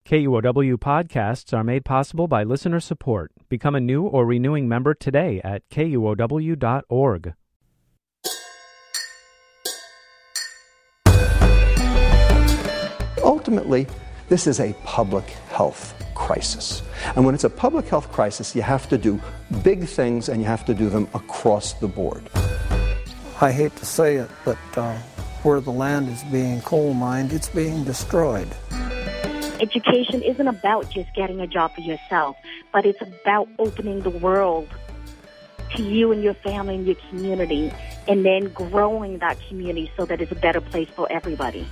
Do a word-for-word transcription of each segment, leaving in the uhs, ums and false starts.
K U O W podcasts are made possible by listener support. Become a new or renewing member today at K U O W dot org. Ultimately, this is a public health crisis. And when it's a public health crisis, you have to do big things and you have to do them across the board. I hate to say it, but uh, where the land is being coal mined, it's being destroyed. Education isn't about just getting a job for yourself, but it's about opening the world to you and your family and your community, and then growing that community so that it's a better place for everybody.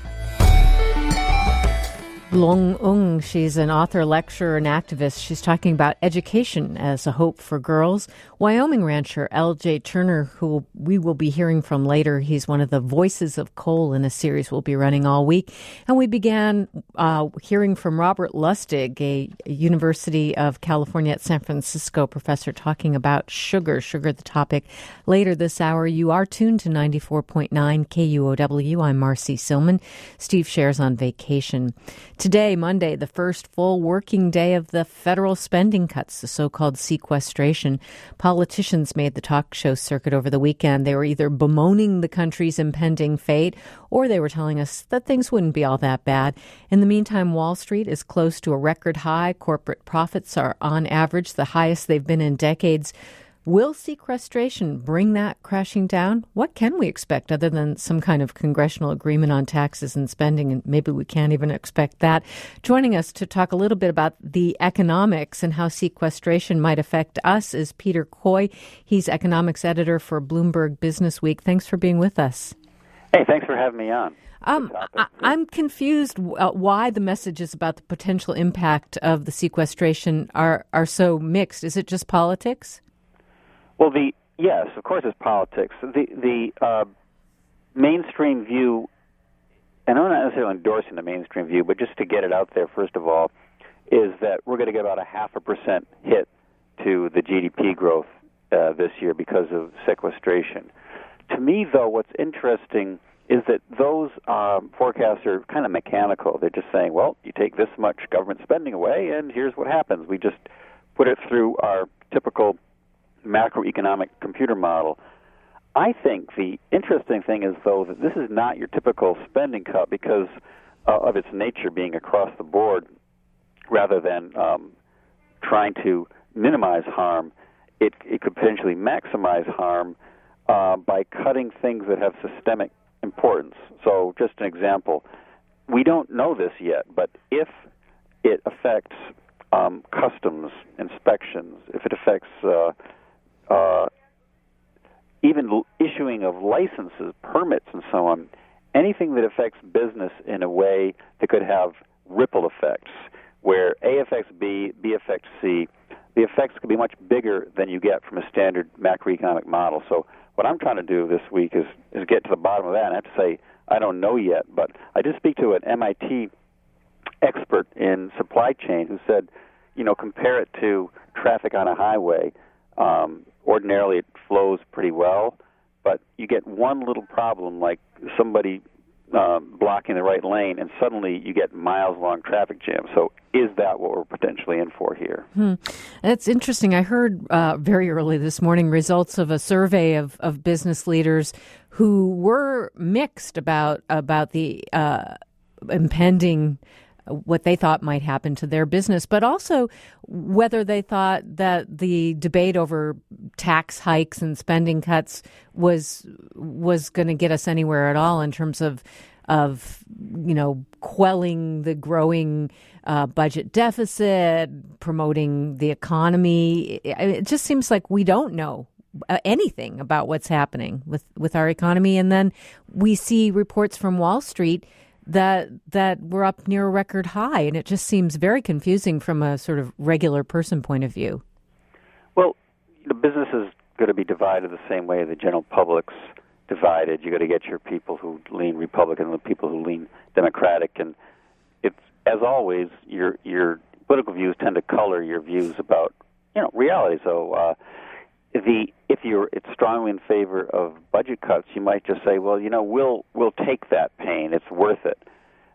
Long Ung, she's an author, lecturer, and activist. She's talking about education as a hope for girls. Wyoming rancher L J Turner, who we will be hearing from later, he's one of the voices of coal in a series we'll be running all week. And we began uh, hearing from Robert Lustig, a University of California at San Francisco professor, talking about sugar, sugar the topic. Later this hour, you are tuned to ninety-four point nine K U O W. I'm Marcy Silman. Steve Scher's on vacation. Today, Monday, the first full working day of the federal spending cuts, the so-called sequestration. Politicians made the talk show circuit over the weekend. They were either bemoaning the country's impending fate, or they were telling us that things wouldn't be all that bad. In the meantime, Wall Street is close to a record high. Corporate profits are, on average, the highest they've been in decades. Will sequestration bring that crashing down? What can we expect other than some kind of congressional agreement on taxes and spending? And maybe we can't even expect that. Joining us to talk a little bit about the economics and how sequestration might affect us is Peter Coy. He's economics editor for Bloomberg Business Week. Thanks for being with us. Hey, thanks for having me on. Um, I, I'm confused uh, why the messages about the potential impact of the sequestration are, are so mixed. Is it just politics? Well, the yes, of course, it's politics. The the uh, mainstream view, and I'm not necessarily endorsing the mainstream view, but just to get it out there, first of all, is that we're going to get about a half a percent hit to the G D P growth uh, this year because of sequestration. To me, though, what's interesting is that those um, forecasts are kind of mechanical. They're just saying, well, you take this much government spending away, and here's what happens. We just put it through our typical macroeconomic computer model. I think the interesting thing is, though, that this is not your typical spending cut because uh, of its nature being across the board rather than um, trying to minimize harm. It, it could potentially maximize harm uh, by cutting things that have systemic importance. So just an example, we don't know this yet, but if it affects um, customs inspections, if it affects uh, Uh, even l- issuing of licenses, permits, and so on, anything that affects business in a way that could have ripple effects, where A affects B, B affects C, the effects could be much bigger than you get from a standard macroeconomic model. So what I'm trying to do this week is, is get to the bottom of that. And I have to say, I don't know yet, but I did speak to an M I T expert in supply chain who said, you know, compare it to traffic on a highway. Um, ordinarily, it flows pretty well, but you get one little problem, like somebody uh, blocking the right lane, and suddenly you get miles-long traffic jams. So is that what we're potentially in for here? Hmm. That's interesting. I heard uh, very early this morning results of a survey of, of business leaders who were mixed about, about the uh, impending what they thought might happen to their business, but also whether they thought that the debate over tax hikes and spending cuts was was going to get us anywhere at all in terms of of you know quelling the growing uh, budget deficit, promoting the economy. It just seems like we don't know Uh, anything about what's happening with, with our economy, and then we see reports from Wall Street that that we're up near a record high, and it just seems very confusing from a sort of regular person point of view. Well, the business is going to be divided the same way the general public's divided. You got to get your people who lean Republican and the people who lean Democratic, and it's as always your your political views tend to color your views about you know reality. So. Uh, The if you're it's strongly in favor of budget cuts, you might just say, well, you know, we'll we'll take that pain. It's worth it.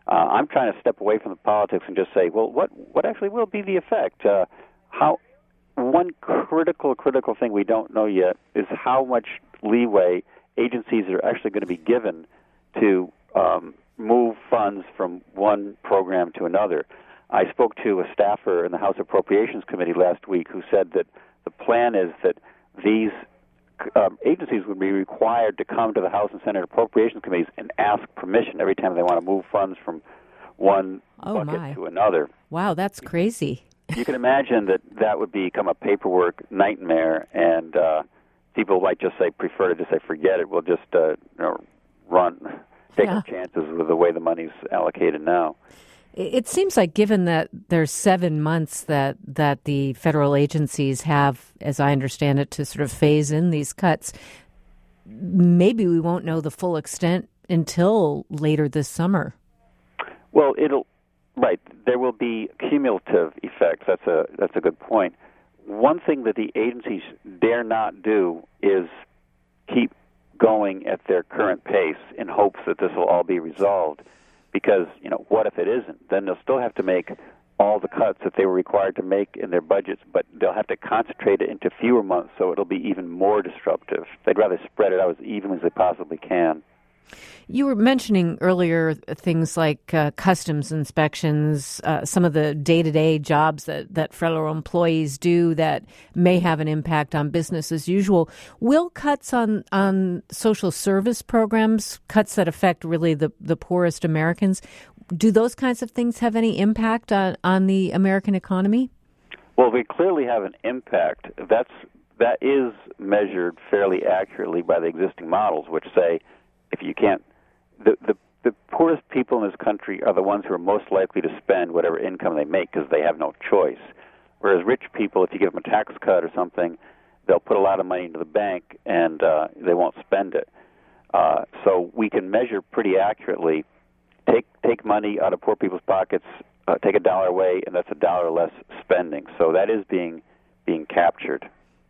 Uh, I'm trying to step away from the politics and just say, well, what what actually will be the effect? Uh, how one critical critical thing we don't know yet is how much leeway agencies are actually going to be given to um, move funds from one program to another. I spoke to a staffer in the House Appropriations Committee last week who said that the plan is that these um, agencies would be required to come to the House and Senate Appropriations Committees and ask permission every time they want to move funds from one oh bucket my. to another. Wow, that's crazy. You can imagine that that would become a paperwork nightmare, and uh, people might just say, prefer to just say, forget it, we'll just uh, you know, run, take Yeah. our chances with the way the money's allocated now. It seems like, given that there's seven months that, that the federal agencies have, as I understand it, to sort of phase in these cuts, maybe we won't know the full extent until later this summer. Well, it'll right. There will be cumulative effects. That's a that's a good point. One thing that the agencies dare not do is keep going at their current pace in hopes that this will all be resolved. Because, you know, what if it isn't? Then they'll still have to make all the cuts that they were required to make in their budgets, but they'll have to concentrate it into fewer months, so it'll be even more disruptive. They'd rather spread it out as evenly as they possibly can. You were mentioning earlier things like uh, customs inspections, uh, some of the day-to-day jobs that, that federal employees do that may have an impact on business as usual. Will cuts on, on social service programs, cuts that affect really the, the poorest Americans, do those kinds of things have any impact on, on the American economy? Well, they clearly have an impact. That's that is measured fairly accurately by the existing models, which say if you can't, the, the the poorest people in this country are the ones who are most likely to spend whatever income they make because they have no choice. Whereas rich people, if you give them a tax cut or something, they'll put a lot of money into the bank and uh, they won't spend it. Uh, so we can measure pretty accurately. Take take money out of poor people's pockets, uh, take a dollar away, and that's a dollar less spending. So that is being being captured.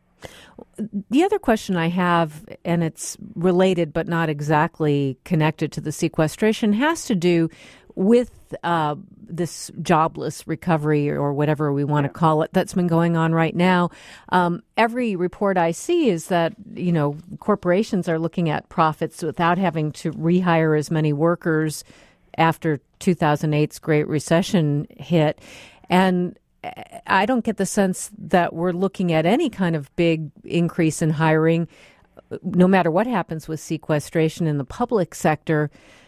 The other question I have, and it's related but not exactly connected to the sequestration, has to do with uh, this jobless recovery or whatever we want to call it that's been going on right now. Um, every report I see is that, you know, corporations are looking at profits without having to rehire as many workers after two thousand eight's Great Recession hit. And I don't get the sense that we're looking at any kind of big increase in hiring, no matter what happens with sequestration in the public sector.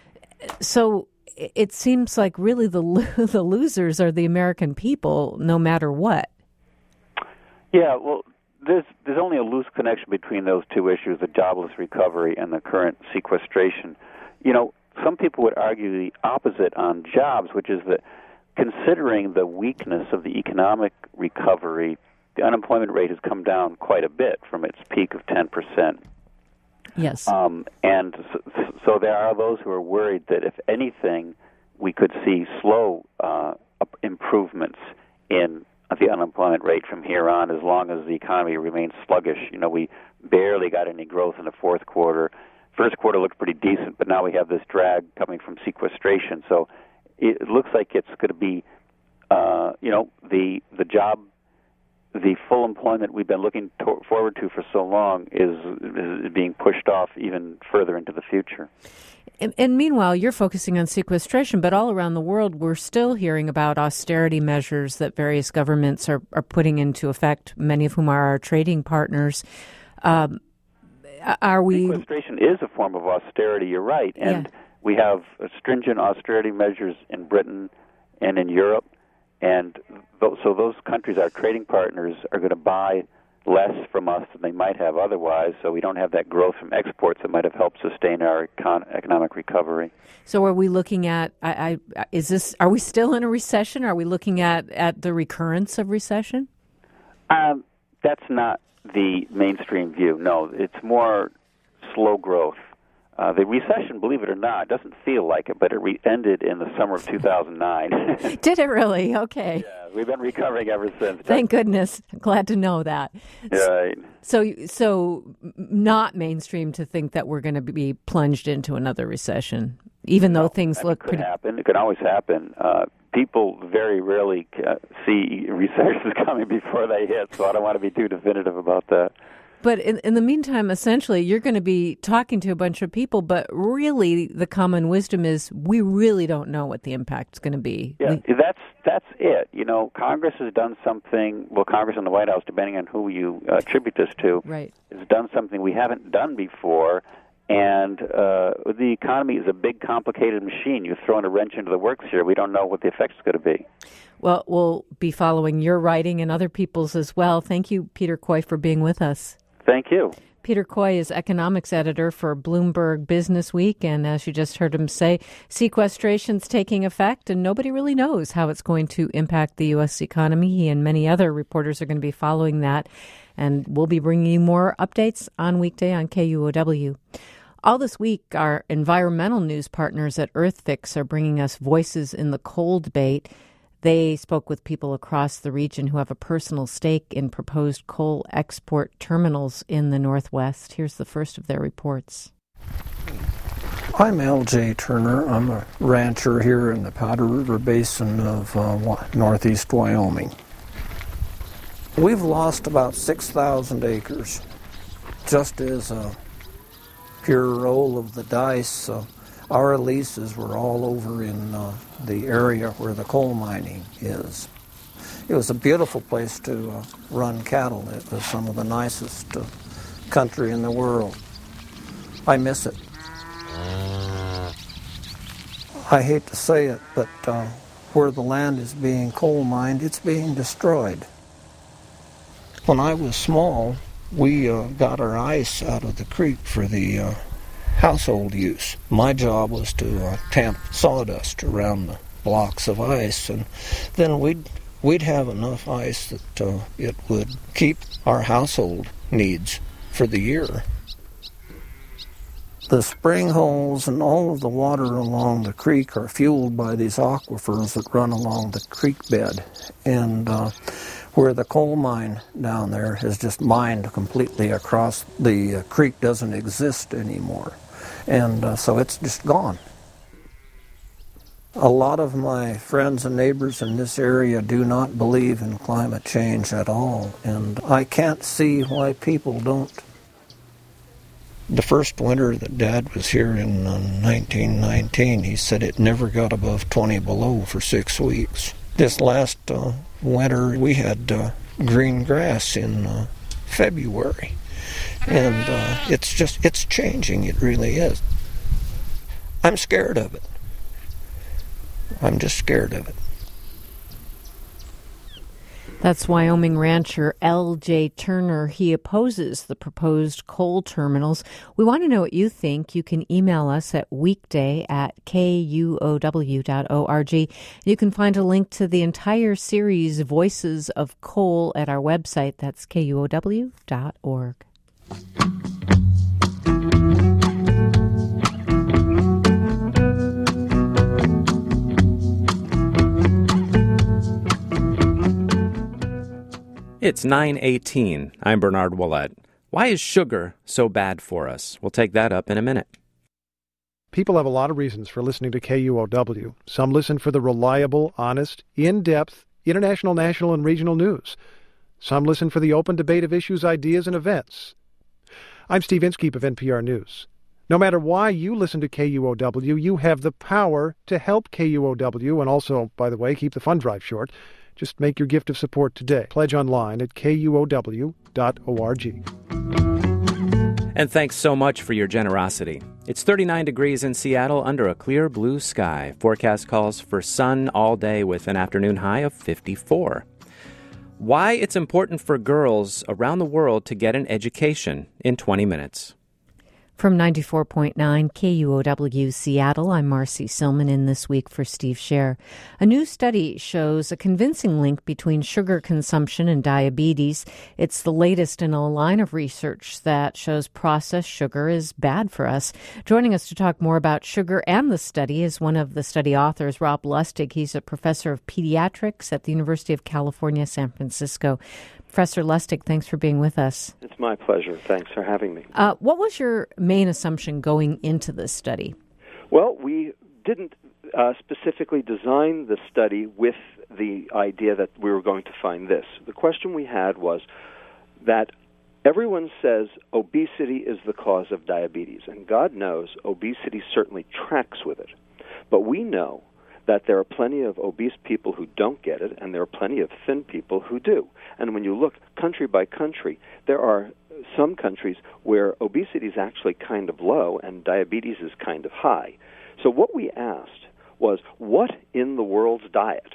So it seems like really the the losers are the American people, no matter what. Yeah, well, there's there's only a loose connection between those two issues, the jobless recovery and the current sequestration. You know, some people would argue the opposite on jobs, which is that considering the weakness of the economic recovery, the unemployment rate has come down quite a bit from its peak of ten percent. Yes. Um, and so, so there are those who are worried that if anything, we could see slow uh, improvements in the unemployment rate from here on as long as the economy remains sluggish. You know, we barely got any growth in the fourth quarter. First quarter looked pretty decent, but now we have this drag coming from sequestration. So it looks like it's going to be, uh, you know, the the job, the full employment we've been looking to- forward to for so long is, is being pushed off even further into the future. And, and meanwhile, you're focusing on sequestration, but all around the world, we're still hearing about austerity measures that various governments are, are putting into effect, many of whom are our trading partners. Um, are we... Sequestration is a form of austerity, you're right, and yeah. we have stringent austerity measures in Britain and in Europe, and th- so those countries, our trading partners, are going to buy less from us than they might have otherwise, so we don't have that growth from exports that might have helped sustain our econ- economic recovery. So are we looking at, I, I, is this, are we still in a recession? Are we looking at, at the recurrence of recession? Um, that's not the mainstream view, no. It's more slow growth. Uh, the recession, believe it or not, doesn't feel like it, but it re- ended in the summer of two thousand nine. Did it really? Okay. Yeah, we've been recovering ever since. Thank goodness. Glad to know that. Right. So, so not mainstream to think that we're going to be plunged into another recession. even though No, things I mean, look it could pretty... happen. It can always happen. Uh, people very rarely uh, see recessions coming before they hit, so I don't want to be too definitive about that. But in, in the meantime, essentially, you're going to be talking to a bunch of people, but really the common wisdom is we really don't know what the impact's going to be. Yeah, we, that's that's it. You know, Congress has done something, well, Congress and the White House, depending on who you uh, attribute this to, right. has done something we haven't done before. And uh, the economy is a big, complicated machine. You've thrown a wrench into the works here. We don't know what the effect's going to be. Well, we'll be following your writing and other people's as well. Thank you, Peter Coy, for being with us. Thank you. Peter Coy is economics editor for Bloomberg Business Week, and as you just heard him say, sequestration's taking effect, and nobody really knows how it's going to impact the U S economy. He and many other reporters are going to be following that, and we'll be bringing you more updates on weekday on K U O W. All this week, our environmental news partners at EarthFix are bringing us voices in the coal debate. They spoke with people across the region who have a personal stake in proposed coal export terminals in the Northwest. Here's the first of their reports. I'm L J Turner. I'm a rancher here in the Powder River Basin of uh, northeast Wyoming. We've lost about six thousand acres. Just as a pure roll of the dice, uh, our leases were all over in uh, the area where the coal mining is. It was a beautiful place to uh, run cattle. It was some of the nicest uh, country in the world. I miss it. I hate to say it, but uh, where the land is being coal mined, it's being destroyed. When I was small, we uh, got our ice out of the creek for the uh, household use. My job was to uh, tamp sawdust around the blocks of ice, and then we'd we'd have enough ice that uh, it would keep our household needs for the year. The spring holes and all of the water along the creek are fueled by these aquifers that run along the creek bed, and uh, where the coal mine down there has just mined completely across, the uh, creek doesn't exist anymore. And uh, so it's just gone. A lot of my friends and neighbors in this area do not believe in climate change at all, and I can't see why people don't. The first winter that Dad was here in uh, nineteen nineteen, he said it never got above twenty below for six weeks. This last uh, winter, we had uh, green grass in uh, February. And uh, it's just, it's changing, it really is. I'm scared of it. I'm just scared of it. That's Wyoming rancher L J Turner. He opposes the proposed coal terminals. We want to know what you think. You can email us at weekday at K U O W dot org. You can find a link to the entire series, Voices of Coal, at our website. That's K U O W dot org. It's nine eighteen. I'm Bernard Willett. Why is sugar so bad for us? We'll take that up in a minute. People have a lot of reasons for listening to K U O W. Some listen for the reliable, honest, in-depth, international, national, and regional news. Some listen for the open debate of issues, ideas, and events. I'm Steve Inskeep of N P R News. No matter why you listen to K U O W, you have the power to help K U O W and also, by the way, keep the fund drive short. Just make your gift of support today. Pledge online at K U O W dot org. And thanks so much for your generosity. It's thirty-nine degrees in Seattle under a clear blue sky. Forecast calls for sun all day with an afternoon high of fifty-four. Why it's important for girls around the world to get an education in twenty minutes. From ninety-four point nine K U O W Seattle, I'm Marcy Silman in This Week for Steve Scher. A new study shows a convincing link between sugar consumption and diabetes. It's the latest in a line of research that shows processed sugar is bad for us. Joining us to talk more about sugar and the study is one of the study authors, Rob Lustig. He's a professor of pediatrics at the University of California, San Francisco. Professor Lustig, thanks for being with us. It's my pleasure. Thanks for having me. Uh, what was your main assumption going into this study? Well, we didn't uh, specifically design the study with the idea that we were going to find this. The question we had was that everyone says obesity is the cause of diabetes, and God knows obesity certainly tracks with it. But we know that there are plenty of obese people who don't get it, and there are plenty of thin people who do. And when you look country by country, there are some countries where obesity is actually kind of low and diabetes is kind of high. So what we asked was, what in the world's diet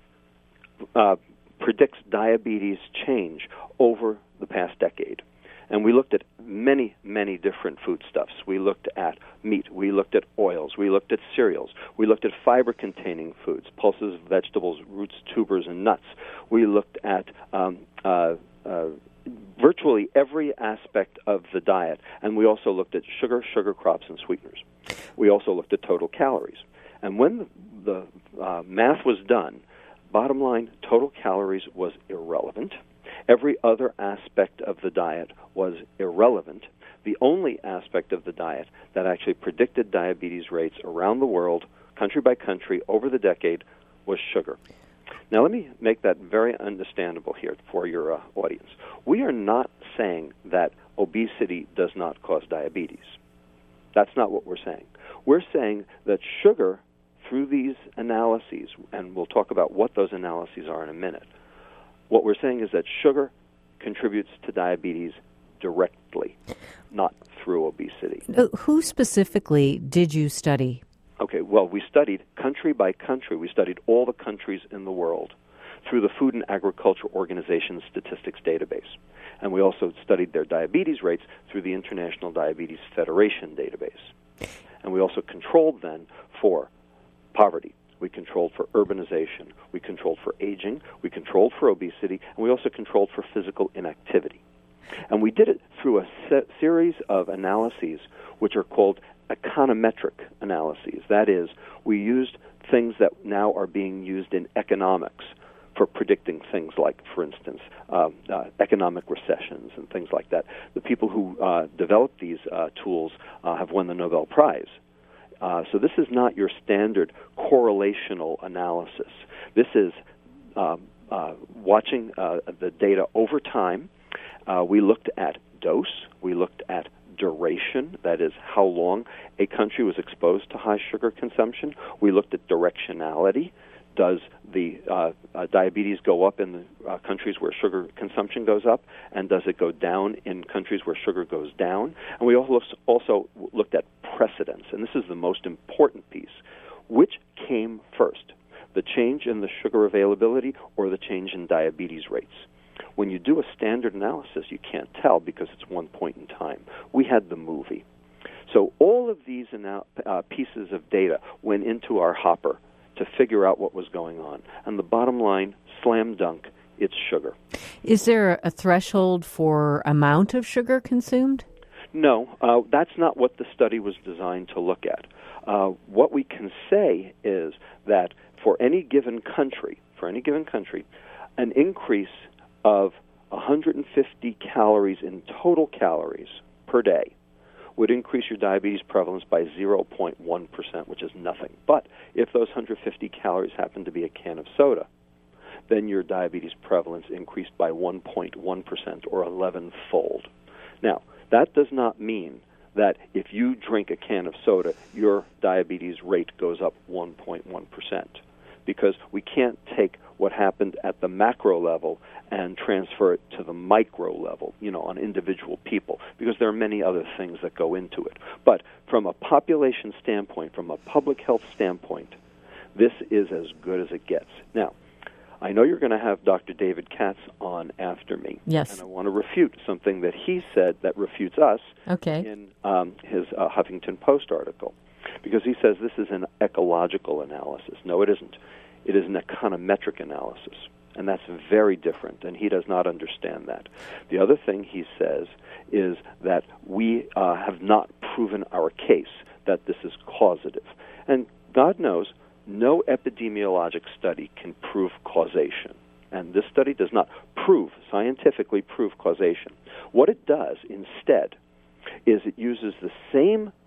uh, predicts diabetes change over the past decade? And we looked at many, many different foodstuffs. We looked at meat. We looked at oils. We looked at cereals. We looked at fiber-containing foods, pulses, vegetables, roots, tubers, and nuts. We looked at um, uh, uh, virtually every aspect of the diet, and we also looked at sugar, sugar crops, and sweeteners. We also looked at total calories. And when the, the uh, math was done, bottom line, total calories was irrelevant. Every other aspect of the diet was irrelevant. The only aspect of the diet that actually predicted diabetes rates around the world, country by country, over the decade, was sugar. Now, let me make that very understandable here for your uh, audience. We are not saying that obesity does not cause diabetes. That's not what we're saying. We're saying that sugar, through these analyses, and we'll talk about what those analyses are in a minute, what we're saying is that sugar contributes to diabetes directly, not through obesity. Who specifically did you study? Okay, well, we studied country by country. We studied all the countries in the world through the Food and Agriculture Organization Statistics Database. And we also studied their diabetes rates through the International Diabetes Federation database. And we also controlled then for poverty. We controlled for urbanization. We controlled for aging. We controlled for obesity. And we also controlled for physical inactivity. And we did it through a set series of analyses which are called econometric analyses. That is, we used things that now are being used in economics for predicting things like, for instance, uh, uh, economic recessions and things like that. The people who uh, developed these uh, tools uh, have won the Nobel Prize. Uh, so this is not your standard correlational analysis. This is uh, uh, watching uh, the data over time. Uh, we looked at dose. We looked at duration, that is, how long a country was exposed to high sugar consumption. We looked at directionality. Does the uh, uh, diabetes go up in the uh, countries where sugar consumption goes up, and does it go down in countries where sugar goes down? And we also also looked at precedence, and this is the most important piece. Which came first, the change in the sugar availability or the change in diabetes rates? When you do a standard analysis, you can't tell because it's one point in time. We had the movie. So all of these anal- uh, pieces of data went into our hopper to figure out what was going on. And the bottom line, slam dunk, it's sugar. Is there a threshold for amount of sugar consumed? No, uh, that's not what the study was designed to look at. Uh, what we can say is that for any given country, for any given country, an increase of one hundred fifty calories in total calories per day would increase your diabetes prevalence by zero point one percent, which is nothing. But if those one hundred fifty calories happen to be a can of soda, then your diabetes prevalence increased by one point one percent or eleven-fold. Now, that does not mean that if you drink a can of soda, your diabetes rate goes up one point one percent, because we can't take what happened at the macro level and transfer it to the micro level, you know, on individual people, because there are many other things that go into it. But from a population standpoint, from a public health standpoint, this is as good as it gets. Now, I know you're going to have Doctor David Katz on after me. Yes. And I want to refute something that he said that refutes us okay. in um, his uh, Huffington Post article, because he says this is an ecological analysis. No, it isn't. It is an econometric analysis, and that's very different, and he does not understand that. The other thing he says is that we uh, have not proven our case that this is causative. And God knows no epidemiologic study can prove causation, and this study does not prove, scientifically prove causation. What it does instead is it uses the same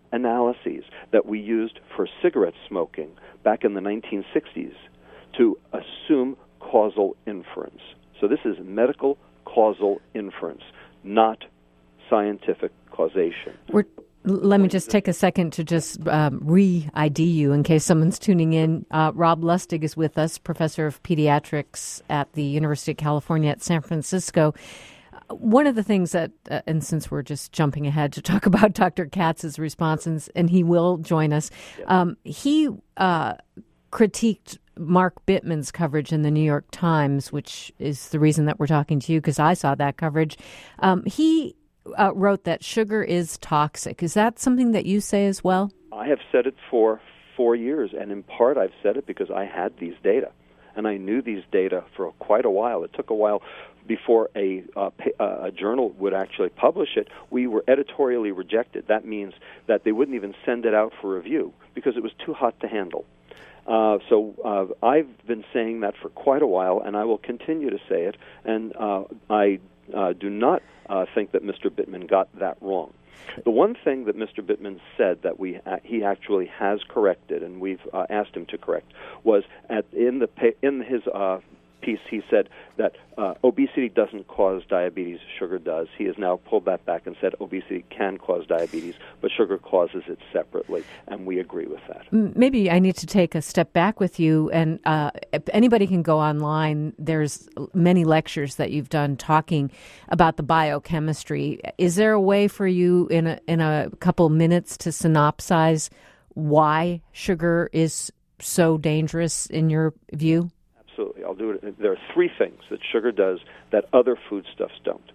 analyses that we used for cigarette smoking back in the nineteen sixties to assume causal inference. So this is medical causal inference, not scientific causation. We're, let me just take a second to just um, re-I D you in case someone's tuning in. Uh, Rob Lustig is with us, professor of pediatrics at the University of California at San Francisco. One of the things that, uh, and since we're just jumping ahead to talk about Doctor Katz's response, and, and he will join us, um, he uh, critiqued Mark Bittman's coverage in the New York Times, which is the reason that we're talking to you, because I saw that coverage. Um, he uh, wrote that sugar is toxic. Is that something that you say as well? I have said it for four years, and in part I've said it because I had these data, and I knew these data for quite a while. It took a while before a, uh, a journal would actually publish it. We were editorially rejected. That means that they wouldn't even send it out for review because it was too hot to handle. Uh, so uh, I've been saying that for quite a while, and I will continue to say it, and uh, I uh, do not uh, think that Mister Bittman got that wrong. The one thing that Mister Bittman said that we uh, he actually has corrected, and we've uh, asked him to correct, was at in the in his uh, piece he said that uh, obesity doesn't cause diabetes, sugar does. He has now pulled that back and said obesity can cause diabetes, but sugar causes it separately, and we agree with that. Maybe I need to take a step back with you, and uh, if anybody can go online. There's many lectures that you've done talking about the biochemistry. Is there a way for you in a, in a couple minutes to synopsize why sugar is so dangerous in your view? Absolutely. I'll do it. There are three things that sugar does that other foodstuffs don't.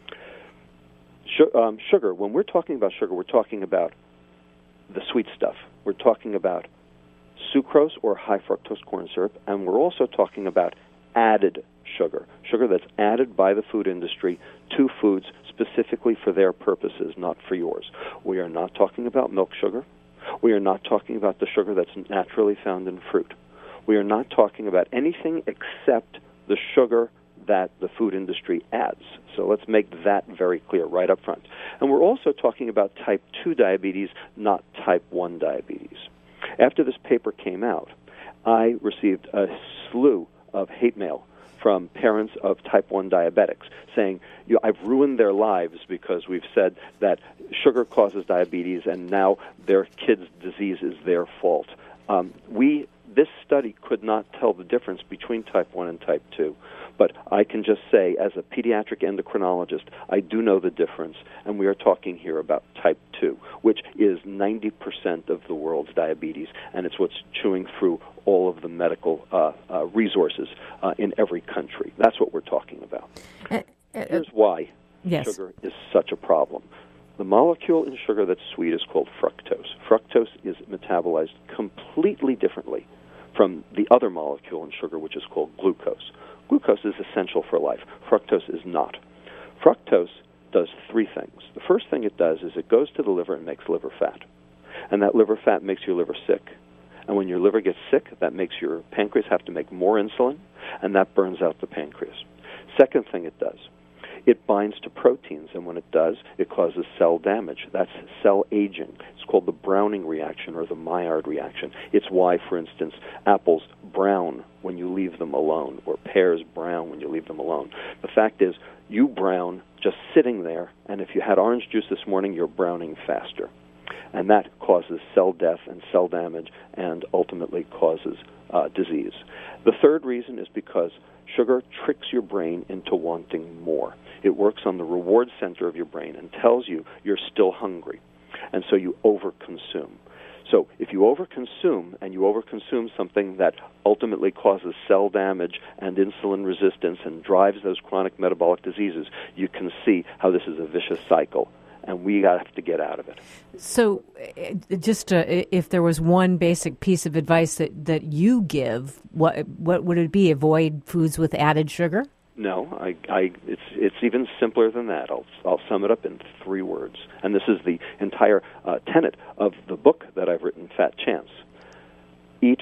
Um, sugar, when we're talking about sugar, we're talking about the sweet stuff. We're talking about sucrose or high fructose corn syrup, and we're also talking about added sugar, sugar that's added by the food industry to foods specifically for their purposes, not for yours. We are not talking about milk sugar. We are not talking about the sugar that's naturally found in fruit. We are not talking about anything except the sugar that the food industry adds. So let's make that very clear right up front. And we're also talking about type two diabetes, not type one diabetes. After this paper came out, I received a slew of hate mail from parents of type one diabetics saying, you know, I've ruined their lives because we've said that sugar causes diabetes and now their kid's disease is their fault. Um, we This study could not tell the difference between type one and type two, but I can just say, as a pediatric endocrinologist, I do know the difference, and we are talking here about type two, which is ninety percent of the world's diabetes, and it's what's chewing through all of the medical uh, uh, resources uh, in every country. That's what we're talking about. Uh, uh, Here's why yes. sugar is such a problem. The molecule in sugar that's sweet is called fructose. Fructose is metabolized completely differently from the other molecule in sugar, which is called glucose. Glucose is essential for life. Fructose is not. Fructose does three things. The first thing it does is it goes to the liver and makes liver fat. And that liver fat makes your liver sick. And when your liver gets sick, that makes your pancreas have to make more insulin, and that burns out the pancreas. Second thing it does, it binds to proteins, and when it does, it causes cell damage. That's cell aging. It's called the Browning reaction or the Maillard reaction. It's why, for instance, apples brown when you leave them alone, or pears brown when you leave them alone. The fact is, you brown just sitting there, and if you had orange juice this morning, you're browning faster. And that causes cell death and cell damage and ultimately causes uh, disease. The third reason is because sugar tricks your brain into wanting more. It works on the reward center of your brain and tells you you're still hungry, and so you overconsume. So if you overconsume, and you overconsume something that ultimately causes cell damage and insulin resistance and drives those chronic metabolic diseases, you can see how this is a vicious cycle, and we have to get out of it. So just uh, if there was one basic piece of advice that, that you give, what what would it be? Avoid foods with added sugar? No, I, I, it's it's even simpler than that. I'll I'll sum it up in three words, and this is the entire uh, tenet of the book that I've written, Fat Chance. Eat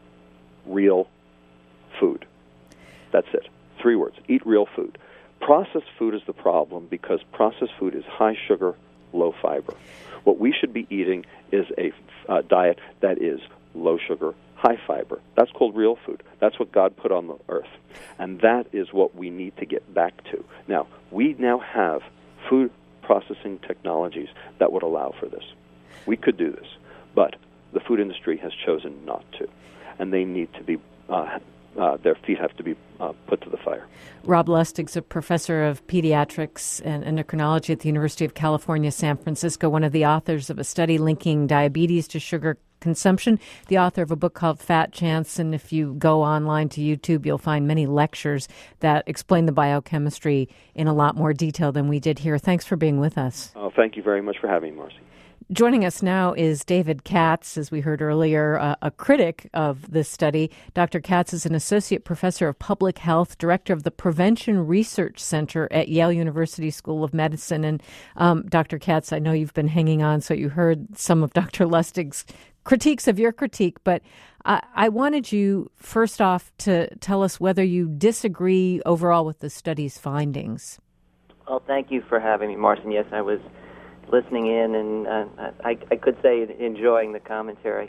real food. That's it. Three words. Eat real food. Processed food is the problem because processed food is high sugar, low fiber. What we should be eating is a uh, diet that is low sugar, high fiber. That's called real food. That's what God put on the earth. And that is what we need to get back to. Now, we now have food processing technologies that would allow for this. We could do this, but the food industry has chosen not to, and they need to be, uh, uh, their feet have to be uh, put to the fire. Rob Lustig's a professor of pediatrics and endocrinology at the University of California, San Francisco, one of the authors of a study linking diabetes to sugar consumption, the author of a book called Fat Chance, and if you go online to YouTube, you'll find many lectures that explain the biochemistry in a lot more detail than we did here. Thanks for being with us. Oh, thank you very much for having me, Marcy. Joining us now is David Katz, as we heard earlier, uh, a critic of this study. Doctor Katz is an associate professor of public health, director of the Prevention Research Center at Yale University School of Medicine. And um, Doctor Katz, I know you've been hanging on, so you heard some of Doctor Lustig's critiques of your critique, but I, I wanted you, first off, to tell us whether you disagree overall with the study's findings. Well, thank you for having me, Marcy. Yes, I was listening in, and uh, I, I could say enjoying the commentary.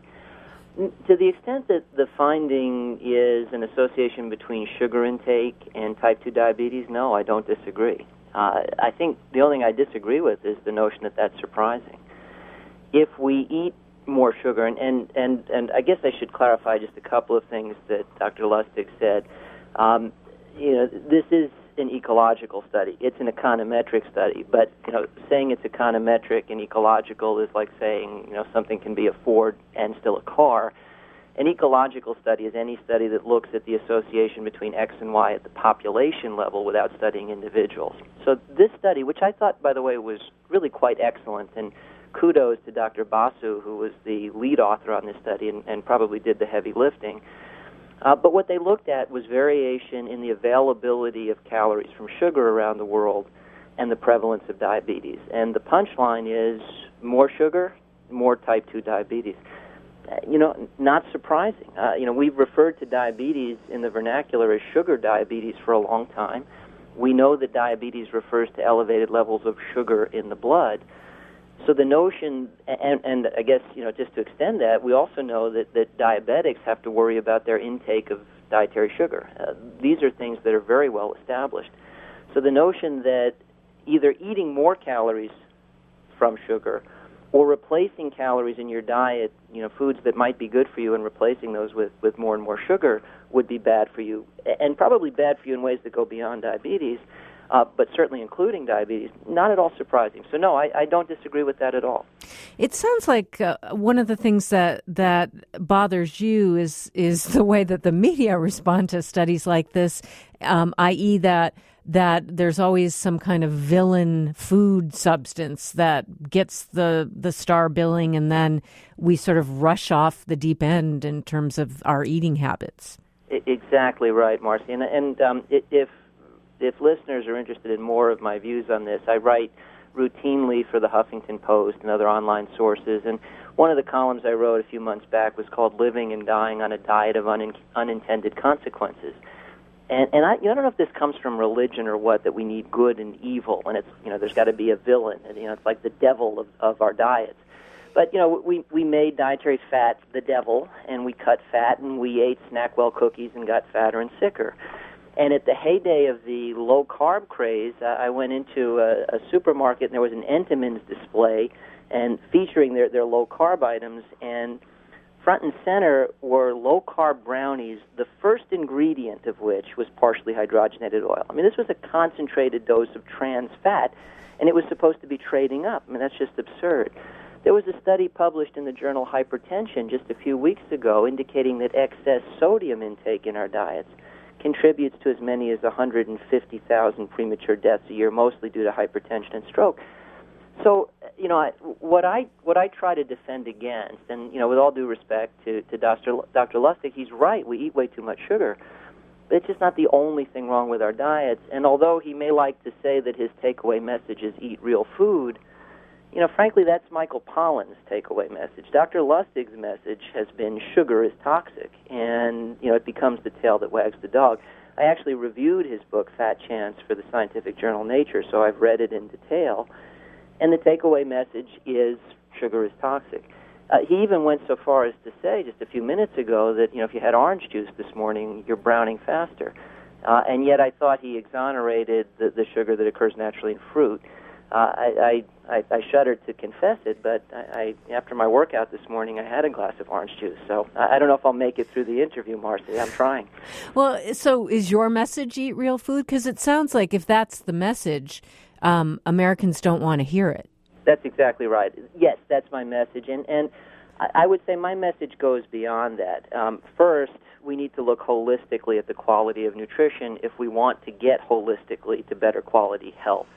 To the extent that the finding is an association between sugar intake and type two diabetes, no, I don't disagree. Uh, I think the only thing I disagree with is the notion that that's surprising. If we eat more sugar, and, and, and, and I guess I should clarify just a couple of things that Doctor Lustig said. Um, you know, this is an ecological study. It's an econometric study, but you know, saying it's econometric and ecological is like saying you know something can be a Ford and still a car. An ecological study is any study that looks at the association between X and Y at the population level without studying individuals. So this study, which I thought, by the way, was really quite excellent, and kudos to Doctor Basu, who was the lead author on this study and, and probably did the heavy lifting. Uh, but what they looked at was variation in the availability of calories from sugar around the world and the prevalence of diabetes. And the punchline is more sugar, more type two diabetes. Uh, you know, not surprising. Uh, you know, we've referred to diabetes in the vernacular as sugar diabetes for a long time. We know that diabetes refers to elevated levels of sugar in the blood. So the notion, and, and I guess, you know, just to extend that, we also know that, that diabetics have to worry about their intake of dietary sugar. Uh, these are things that are very well established. So the notion that either eating more calories from sugar or replacing calories in your diet, you know, foods that might be good for you and replacing those with, with more and more sugar would be bad for you, and probably bad for you in ways that go beyond diabetes. Uh, but certainly including diabetes, not at all surprising. So no, I, I don't disagree with that at all. It sounds like uh, one of the things that that bothers you is is the way that the media respond to studies like this, um, that is that that there's always some kind of villain food substance that gets the, the star billing, and then we sort of rush off the deep end in terms of our eating habits. Exactly right, Marcy. And, and um, if If listeners are interested in more of my views on this, I write routinely for the Huffington Post and other online sources, and one of the columns I wrote a few months back was called Living and Dying on a Diet of Un- Unintended Consequences. And, and I, you know, I don't know if this comes from religion or what, that we need good and evil, and it's, you know, there's got to be a villain, and, you know, it's like the devil of, of our diets. But, you know, we, we made dietary fat the devil, and we cut fat, and we ate Snackwell cookies and got fatter and sicker. And at the heyday of the low-carb craze, uh, I went into a, a supermarket, and there was an Entenmann's display and featuring their, their low-carb items, and front and center were low-carb brownies, the first ingredient of which was partially hydrogenated oil. I mean, this was a concentrated dose of trans fat, and it was supposed to be trading up. I mean, that's just absurd. There was a study published in the journal Hypertension just a few weeks ago indicating that excess sodium intake in our diets contributes to as many as one hundred fifty thousand premature deaths a year, mostly due to hypertension and stroke. So, you know, I, what I what I try to defend against, and, you know, with all due respect to, to Doctor Doctor Lustig, he's right, we eat way too much sugar. But it's just not the only thing wrong with our diets. And although he may like to say that his takeaway message is eat real food, you know, frankly, that's Michael Pollan's takeaway message. Doctor Lustig's message has been sugar is toxic, and, you know, it becomes the tail that wags the dog. I actually reviewed his book, Fat Chance, for the scientific journal Nature, so I've read it in detail. And the takeaway message is sugar is toxic. Uh, he even went so far as to say just a few minutes ago that, you know, if you had orange juice this morning, you're browning faster. Uh, and yet I thought he exonerated the, the sugar that occurs naturally in fruit. Uh, I, I, I shuddered to confess it, but I, I, after my workout this morning, I had a glass of orange juice. So I, I don't know if I'll make it through the interview, Marcy. I'm trying. Well, so is your message eat real food? Because it sounds like if that's the message, um, Americans don't want to hear it. That's exactly right. Yes, that's my message. And, and I would say my message goes beyond that. Um, first, we need to look holistically at the quality of nutrition if we want to get holistically to better quality health.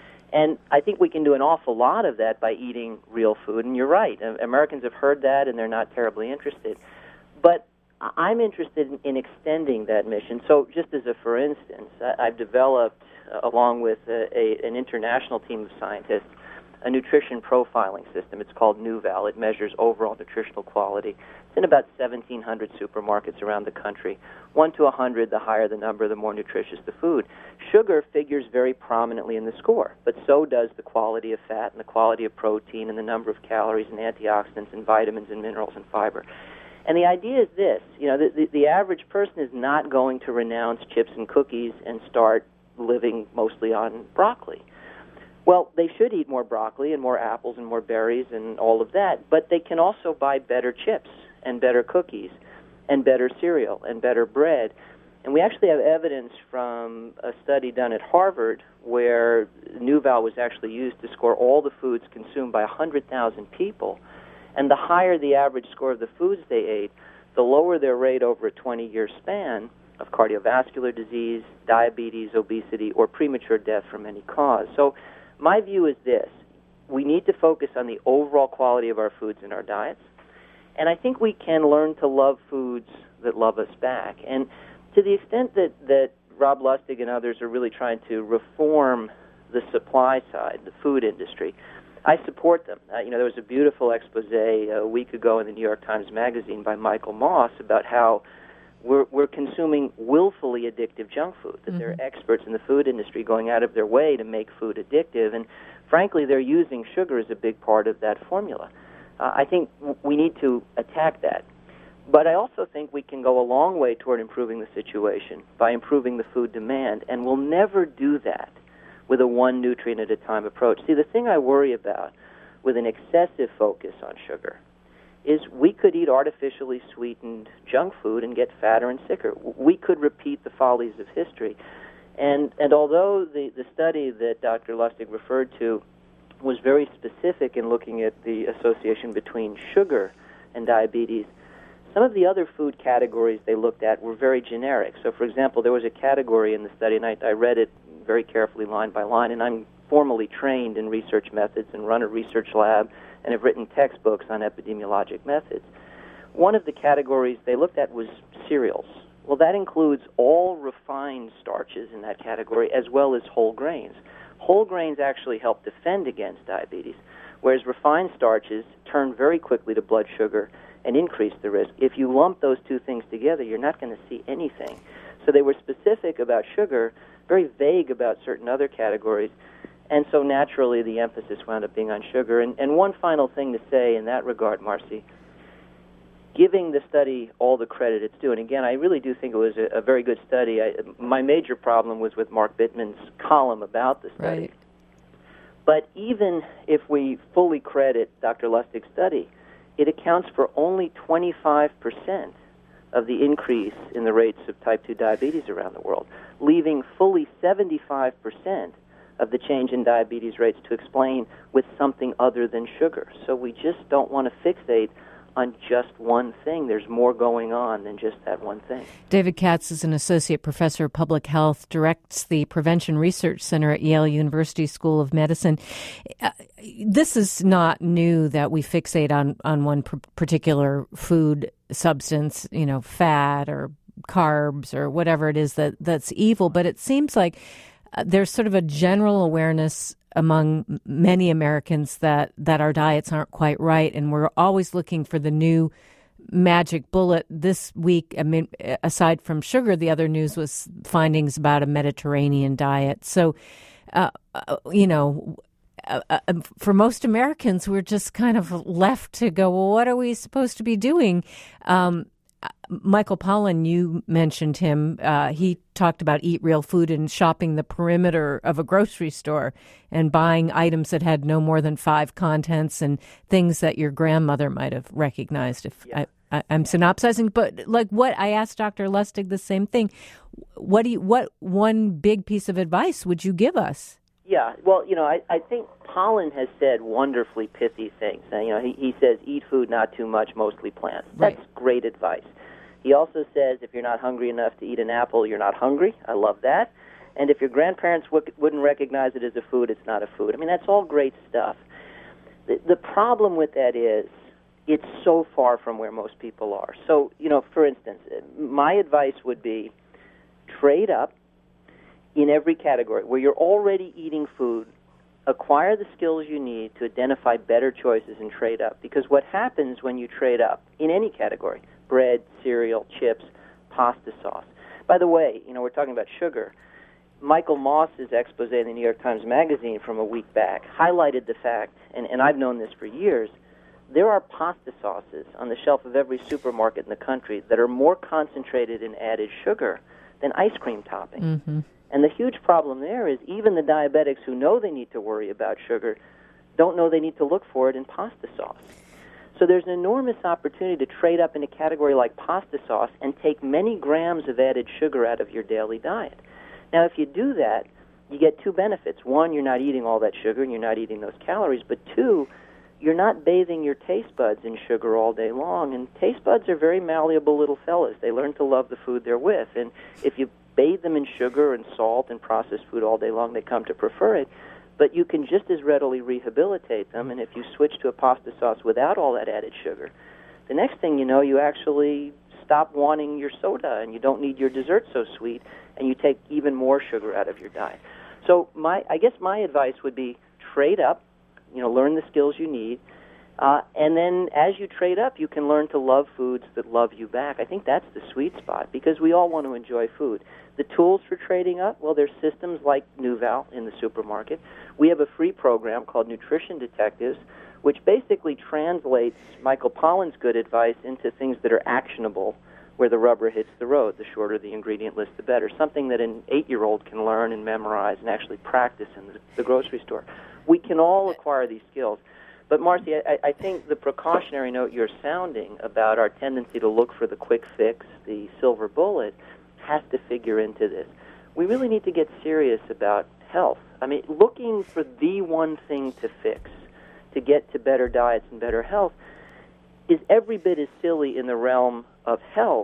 And I think we can do an awful lot of that by eating real food. And you're right, Americans have heard that and they're not terribly interested. But I'm interested in, in extending that mission. So just as a for instance, I've developed, uh, along with a, a, an international team of scientists, a nutrition profiling system. It's called NuVal. It measures overall nutritional quality. It's in about seventeen hundred supermarkets around the country. one to one hundred, the higher the number, the more nutritious the food. Sugar figures very prominently in the score, but so does the quality of fat and the quality of protein and the number of calories and antioxidants and vitamins and minerals and fiber. And the idea is this, you know, the, the, the average person is not going to renounce chips and cookies and start living mostly on broccoli. Well, they should eat more broccoli and more apples and more berries and all of that, but they can also buy better chips and better cookies and better cereal and better bread. And we actually have evidence from a study done at Harvard where NuVal was actually used to score all the foods consumed by one hundred thousand people. And the higher the average score of the foods they ate, the lower their rate over a twenty-year span of cardiovascular disease, diabetes, obesity, or premature death from any cause. So my view is this. We need to focus on the overall quality of our foods in our diets. And I think we can learn to love foods that love us back. And to the extent that, that Rob Lustig and others are really trying to reform the supply side, the food industry, I support them. Uh, you know, there was a beautiful expose a week ago in the New York Times Magazine by Michael Moss about how we're, we're consuming willfully addictive junk food, that mm-hmm. there are experts in the food industry going out of their way to make food addictive. And frankly, they're using sugar as a big part of that formula. Uh, I think we need to attack that. But I also think we can go a long way toward improving the situation by improving the food demand, and we'll never do that with a one nutrient at a time approach. See, the thing I worry about with an excessive focus on sugar is we could eat artificially sweetened junk food and get fatter and sicker. We could repeat the follies of history. And and although the, the study that Doctor Lustig referred to was very specific in looking at the association between sugar and diabetes, some of the other food categories they looked at were very generic. So, for example, there was a category in the study, and I, I read it very carefully line by line, and I'm formally trained in research methods and run a research lab and have written textbooks on epidemiologic methods. One of the categories they looked at was cereals. Well, that includes all refined starches in that category as well as whole grains. Whole grains actually help defend against diabetes, whereas refined starches turn very quickly to blood sugar and increase the risk. If you lump those two things together, you're not going to see anything. So they were specific about sugar, very vague about certain other categories, and so naturally the emphasis wound up being on sugar. And, and one final thing to say in that regard, Marcy, giving the study all the credit it's due, and again, I really do think it was a, a very good study. I, my major problem was with Mark Bittman's column about the study. Right. But even if we fully credit Doctor Lustig's study, it accounts for only twenty-five percent of the increase in the rates of type two diabetes around the world, leaving fully seventy-five percent of the change in diabetes rates to explain with something other than sugar. So we just don't want to fixate on just one thing. There's more going on than just that one thing. David Katz is an associate professor of public health, directs the Prevention Research Center at Yale University School of Medicine. Uh, this is not new that we fixate on, on one pr- particular food substance, you know, fat or carbs or whatever it is that, that's evil, but it seems like uh, there's sort of a general awareness among many Americans that, that our diets aren't quite right, and we're always looking for the new magic bullet. This week, I mean, aside from sugar, the other news was findings about a Mediterranean diet. So, uh, you know, uh, uh, for most Americans, we're just kind of left to go, well, what are we supposed to be doing? Um, Michael Pollan, you mentioned him. Uh, he talked about Eat Real Food and shopping the perimeter of a grocery store and buying items that had no more than five contents and things that your grandmother might have recognized. If yeah. I, I, I'm synopsizing, but like what I asked Doctor Lustig the same thing. What do you? What one big piece of advice would you give us? Yeah, well, you know, I, I think Pollan has said wonderfully pithy things. Now, you know, he, he says, eat food, not too much, mostly plants. That's right. Great advice. He also says, if you're not hungry enough to eat an apple, you're not hungry. I love that. And if your grandparents w- wouldn't recognize it as a food, it's not a food. I mean, that's all great stuff. The, the problem with that is it's so far from where most people are. So, you know, for instance, my advice would be trade up in every category. Where you're already eating food, acquire the skills you need to identify better choices and trade up. Because what happens when you trade up in any category, bread, cereal, chips, pasta sauce. By the way, you know, we're talking about sugar. Michael Moss's expose in the New York Times Magazine from a week back highlighted the fact, and, and I've known this for years, there are pasta sauces on the shelf of every supermarket in the country that are more concentrated in added sugar than ice cream topping. Mm-hmm. And the huge problem there is even the diabetics who know they need to worry about sugar don't know they need to look for it in pasta sauce. So there's an enormous opportunity to trade up in a category like pasta sauce and take many grams of added sugar out of your daily diet. Now, if you do that, you get two benefits. One, you're not eating all that sugar and you're not eating those calories. But two, you're not bathing your taste buds in sugar all day long. And taste buds are very malleable little fellas. They learn to love the food they're with. And if you bathe them in sugar and salt and processed food all day long, they come to prefer it. But you can just as readily rehabilitate them, and if you switch to a pasta sauce without all that added sugar, the next thing you know, you actually stop wanting your soda, and you don't need your dessert so sweet, and you take even more sugar out of your diet. So my, I guess my advice would be trade up, you know, learn the skills you need, uh, and then as you trade up, you can learn to love foods that love you back. I think that's the sweet spot, because we all want to enjoy food. The tools for trading up, well, there's systems like Nuval in the supermarket. We have a free program called Nutrition Detectives, which basically translates Michael Pollan's good advice into things that are actionable, where the rubber hits the road. The shorter the ingredient list, the better. Something that an eight-year-old can learn and memorize and actually practice in the, the grocery store. We can all acquire these skills. But, Marcy, I, I think the precautionary note you're sounding about our tendency to look for the quick fix, the silver bullet, has to figure into this. We really need to get serious about health. I mean, looking for the one thing to fix, to get to better diets and better health, is every bit as silly in the realm of health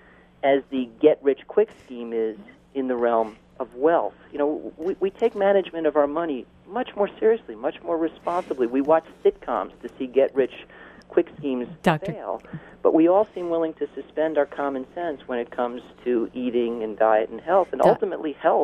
as the get-rich-quick scheme is in the realm of wealth. You know, we, we take management of our money much more seriously, much more responsibly. We watch sitcoms to see get-rich-quick schemes Doctor fail, but we all seem willing to suspend our common sense when it comes to eating and diet and health, and ultimately health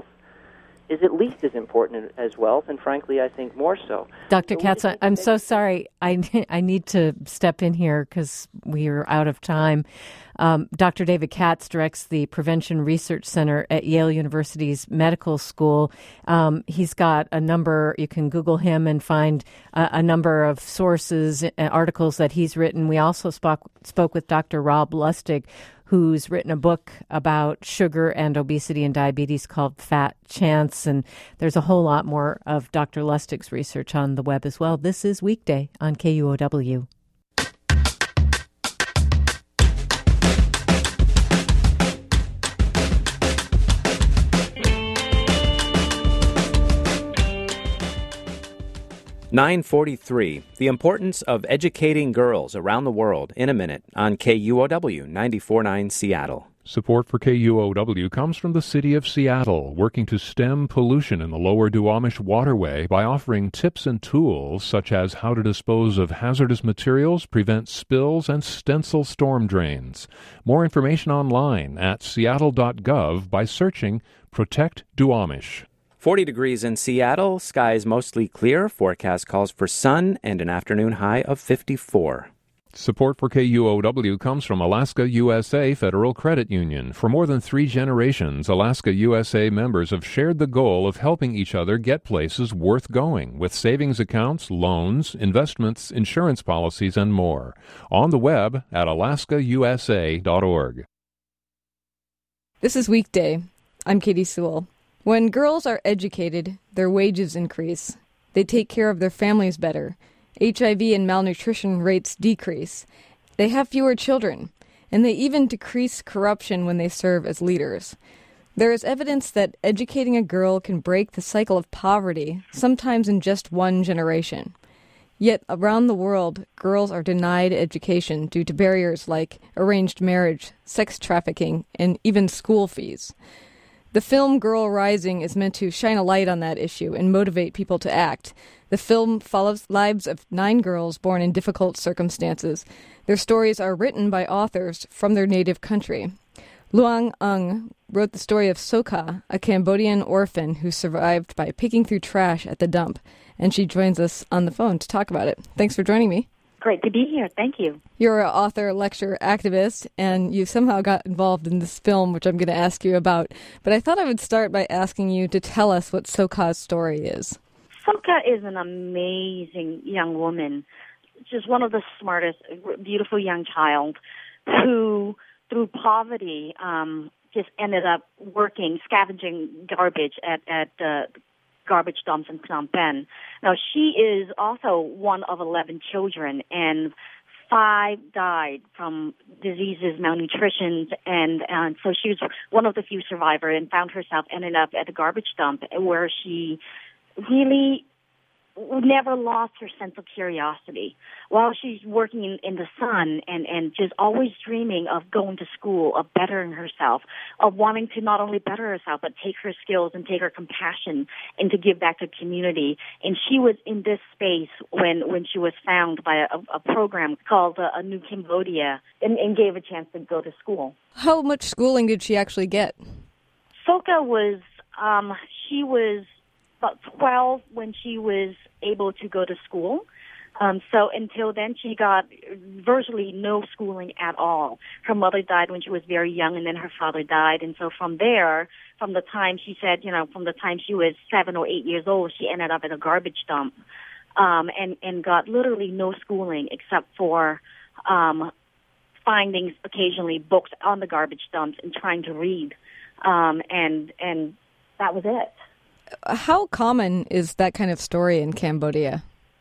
is at least as important as wealth, and frankly, I think more so. Doctor So Katz, I'm so sorry. I, I need to step in here because we are out of time. Um, Doctor David Katz directs the Prevention Research Center at Yale University's Medical School. Um, he's got a number, you can Google him and find a, a number of sources, uh, articles that he's written. We also spoke, spoke with Doctor Rob Lustig, who's written a book about sugar and obesity and diabetes called Fat Chance. And there's a whole lot more of Doctor Lustig's research on the web as well. This is Weekday on K U O W. nine forty-three, the importance of educating girls around the world in a minute on K U O W ninety-four point nine Seattle. Support for K U O W comes from the City of Seattle, working to stem pollution in the lower Duwamish waterway by offering tips and tools such as how to dispose of hazardous materials, prevent spills, and stencil storm drains. More information online at seattle dot gov by searching Protect Duwamish. forty degrees in Seattle, skies mostly clear, forecast calls for sun and an afternoon high of fifty-four. Support for K U O W comes from Alaska U S A Federal Credit Union. For more than three generations, Alaska U S A members have shared the goal of helping each other get places worth going with savings accounts, loans, investments, insurance policies, and more. On the web at alaska u s a dot org. This is Weekday. I'm Katie Sewell. When girls are educated, their wages increase. They take care of their families better. H I V and malnutrition rates decrease. They have fewer children, and they even decrease corruption when they serve as leaders. There is evidence that educating a girl can break the cycle of poverty, sometimes in just one generation. Yet around the world, girls are denied education due to barriers like arranged marriage, sex trafficking, and even school fees. The film Girl Rising is meant to shine a light on that issue and motivate people to act. The film follows lives of nine girls born in difficult circumstances. Their stories are written by authors from their native country. Luang Ung wrote the story of Soka, a Cambodian orphan who survived by picking through trash at the dump, and she joins us on the phone to talk about it. Thanks for joining me. Great to be here. Thank you. You're an author, lecturer, activist, and you somehow got involved in this film, which I'm going to ask you about. But I thought I would start by asking you to tell us what Soka's story is. Soka is an amazing young woman, just one of the smartest, beautiful young child who, through poverty, um, just ended up working, scavenging garbage at, at uh, garbage dumps in Phnom Penh. Now, she is also one of eleven children, and five died from diseases, malnutrition, and, and so she was one of the few survivors and found herself ending up at a garbage dump where she really never lost her sense of curiosity. While she's working in, in the sun and, and just always dreaming of going to school, of bettering herself, of wanting to not only better herself, but take her skills and take her compassion and to give back to the community. And she was in this space when, when she was found by a, a program called uh, A New Cambodia and, and gave a chance to go to school. How much schooling did she actually get? Soka was, um, she was about twelve when she was able to go to school. Um, so until then, she got virtually no schooling at all. Her mother died when she was very young, and then her father died. And so from there, from the time she said, you know, from the time she was seven or eight years old, she ended up at a garbage dump um, and, and got literally no schooling except for um, finding occasionally books on the garbage dumps and trying to read. Um, and and that was it. How common is that kind of story in Cambodia?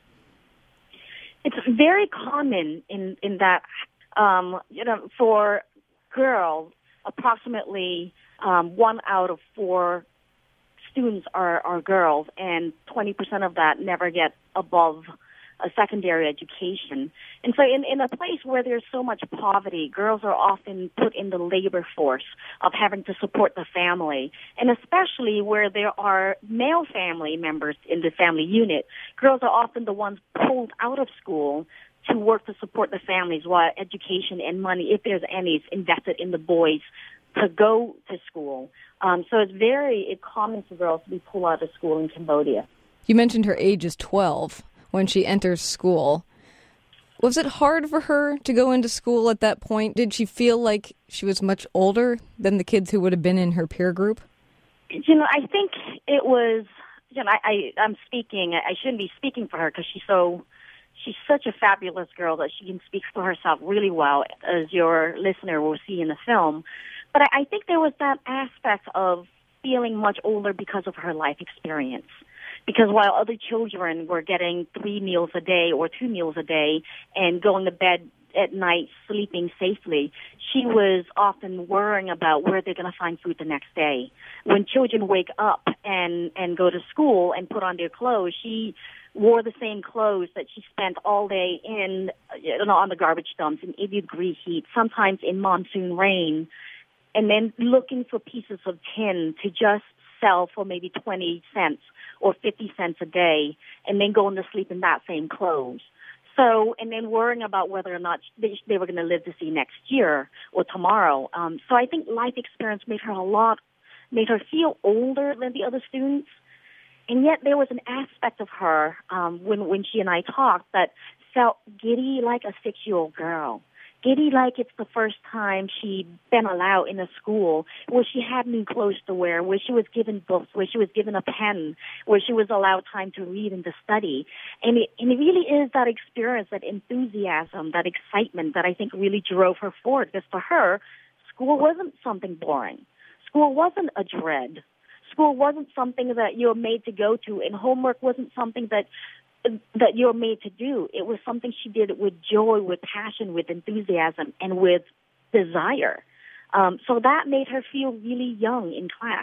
It's very common in, in that, um, you know, for girls, approximately um, one out of four students are, are girls, and twenty percent of that never get above a secondary education. And so in, in a place where there's so much poverty, girls are often put in the labor force of having to support the family. And especially where there are male family members in the family unit, girls are often the ones pulled out of school to work to support the families while education and money, if there's any, is invested in the boys to go to school. Um, so it's very common for girls to be pulled out of school in Cambodia. You mentioned her age is twelve. When she enters school. Was it hard for her to go into school at that point? Did she feel like she was much older than the kids who would have been in her peer group? You know, I think it was, you know, I, I, I'm speaking, I shouldn't be speaking for her because she's so, she's such a fabulous girl that she can speak for herself really well, as your listener will see in the film. But I, I think there was that aspect of feeling much older because of her life experience. Because while other children were getting three meals a day or two meals a day and going to bed at night sleeping safely, she was often worrying about where they're going to find food the next day. When children wake up and, and go to school and put on their clothes, she wore the same clothes that she spent all day in, you know, on the garbage dumps in eighty degree heat, sometimes in monsoon rain, and then looking for pieces of tin to just sell for maybe twenty cents or fifty cents a day, and then going to sleep in that same clothes. So, and then worrying about whether or not they, they were going to live to see next year or tomorrow. Um, so I think life experience made her a lot, made her feel older than the other students. And yet there was an aspect of her, um, when, when she and I talked, that felt giddy like a six-year-old girl. Giddy like it's the first time she'd been allowed in a school where she had new clothes to wear, where she was given books, where she was given a pen, where she was allowed time to read and to study. And it, and it really is that experience, that enthusiasm, that excitement that I think really drove her forward. Because for her, school wasn't something boring. School wasn't a dread. School wasn't something that you're made to go to, and homework wasn't something that that you're made to do. It was something she did with joy, with passion, with enthusiasm, and with desire. Um, so that made her feel really young in class.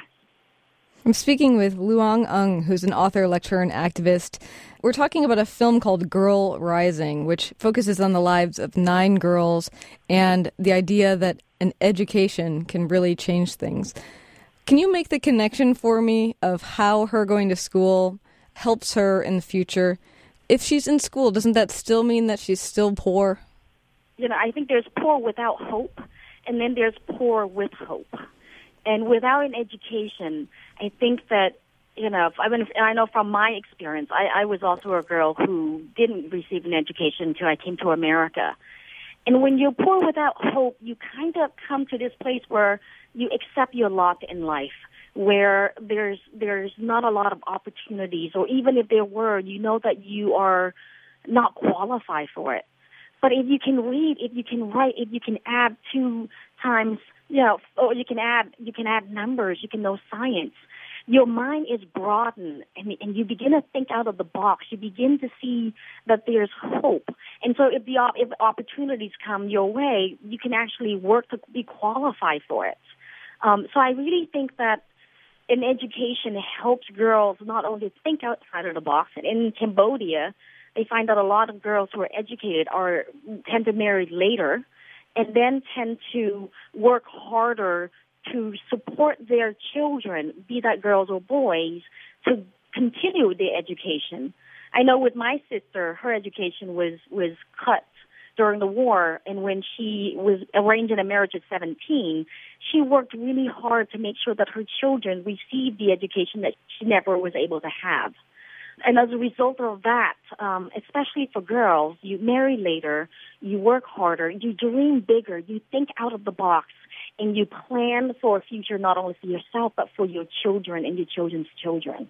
I'm speaking with Luong Ng, who's an author, lecturer, and activist. We're talking about a film called Girl Rising, which focuses on the lives of nine girls and the idea that an education can really change things. Can you make the connection for me of how her going to school helps her in the future? If she's in school, doesn't that still mean that she's still poor? You know, I think there's poor without hope, and then there's poor with hope. And without an education, I think that, you know, I mean, I know from my experience, I, I was also a girl who didn't receive an education until I came to America. And when you're poor without hope, you kind of come to this place where you accept your lot in life, where there's there's not a lot of opportunities, or even if there were, you know that you are not qualified for it. But if you can read, if you can write, if you can add two times, you know, or you can add you can add numbers, you can know science, your mind is broadened, and, and you begin to think out of the box. You begin to see that there's hope. And so if the if opportunities come your way, you can actually work to be qualified for it. Um, so I really think that an education helps girls not only think outside of the box. And in Cambodia, they find that a lot of girls who are educated are tend to marry later, and then tend to work harder to support their children, be that girls or boys, to continue their education. I know with my sister, her education was, was cut during the war, and when she was arranged in a marriage at seventeen, she worked really hard to make sure that her children received the education that she never was able to have. And as a result of that, um, especially for girls, you marry later, you work harder, you dream bigger, you think out of the box, and you plan for a future not only for yourself, but for your children and your children's children.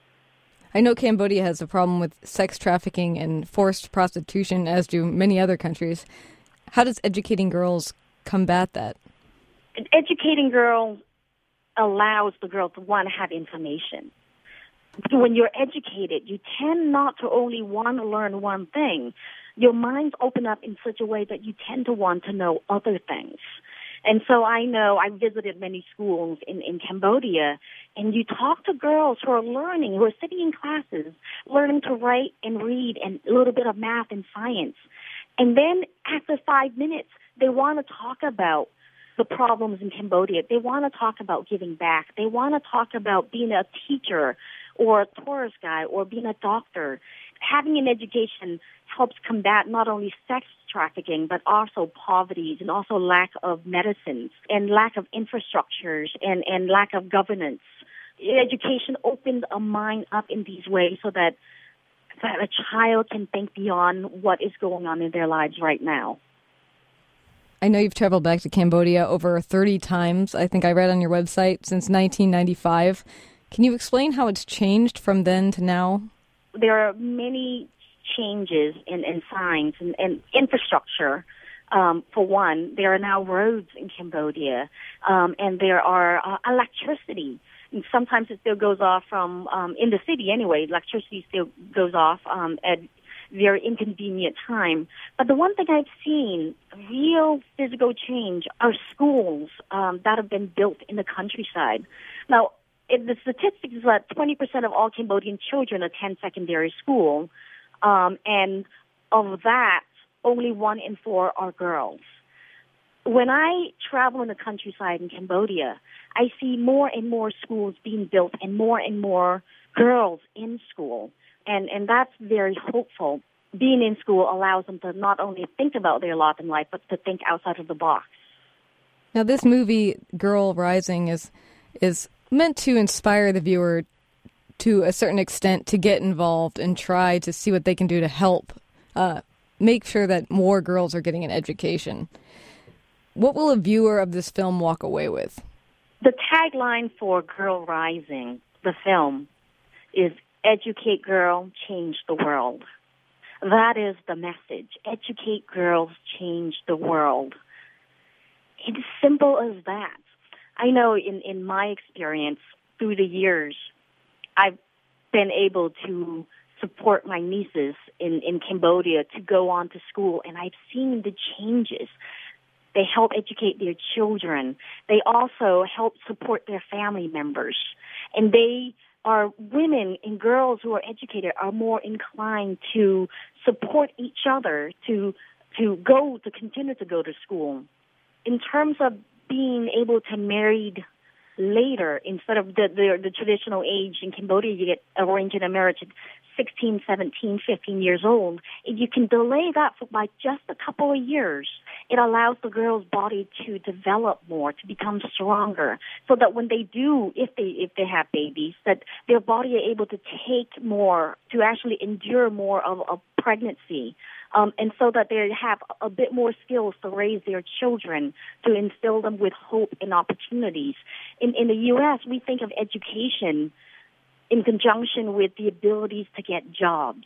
I know Cambodia has a problem with sex trafficking and forced prostitution, as do many other countries. How does educating girls combat that? Educating girls allows the girl to, one, have information. When you're educated, you tend not to only want to learn one thing. Your minds open up in such a way that you tend to want to know other things. And so I know I visited many schools in, in Cambodia, and you talk to girls who are learning, who are sitting in classes, learning to write and read and a little bit of math and science. And then after five minutes, they want to talk about the problems in Cambodia. They want to talk about giving back. They want to talk about being a teacher or a tourist guide or being a doctor. Having an education helps combat not only sex trafficking, but also poverty and also lack of medicines and lack of infrastructures and, and lack of governance. Education opens a mind up in these ways so that, that a child can think beyond what is going on in their lives right now. I know you've traveled back to Cambodia over thirty times, I think I read on your website, since nineteen ninety-five. Can you explain how it's changed from then to now? There are many changes in, in science and, and infrastructure. Um, for one, there are now roads in Cambodia, um, and there are uh, electricity. And sometimes it still goes off from, um, in the city anyway, electricity still goes off um, at very inconvenient time. But the one thing I've seen, real physical change, are schools um, that have been built in the countryside. Now, it, the statistics is that twenty percent of all Cambodian children attend secondary school, um, and of that, only one in four are girls. When I travel in the countryside in Cambodia, I see more and more schools being built and more and more girls in school. And, and that's very hopeful. Being in school allows them to not only think about their lot in life, but to think outside of the box. Now, this movie, Girl Rising, is is meant to inspire the viewer to a certain extent to get involved and try to see what they can do to help uh, make sure that more girls are getting an education. What will a viewer of this film walk away with? The tagline for Girl Rising, the film, is Educate Girl, Change the World. That is the message. Educate girls, change the world. It's simple as that. I know in, in my experience through the years, I've been able to support my nieces in, in Cambodia to go on to school, and I've seen the changes. They help educate their children. They also help support their family members. And they are women and girls who are educated are more inclined to support each other, to to go, to continue to go to school. In terms of being able to marry later, instead of the, the, the traditional age in Cambodia, you get arranged in a marriage at sixteen, seventeen, fifteen years old. If you can delay that for by just a couple of years, it allows the girl's body to develop more, to become stronger, so that when they do, if they if they have babies, that their body are able to take more, to actually endure more of, of pregnancy. Um, and so that they have a bit more skills to raise their children, to instill them with hope and opportunities. In, in the U S, we think of education in conjunction with the abilities to get jobs.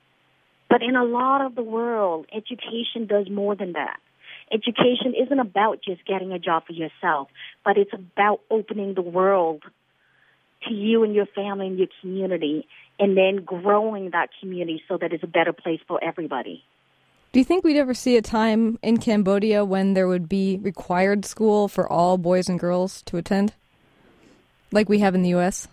But in a lot of the world, education does more than that. Education isn't about just getting a job for yourself, but it's about opening the world to you and your family and your community, and then growing that community so that it's a better place for everybody. Do you think we'd ever see a time in Cambodia when there would be required school for all boys and girls to attend, like we have in the U S?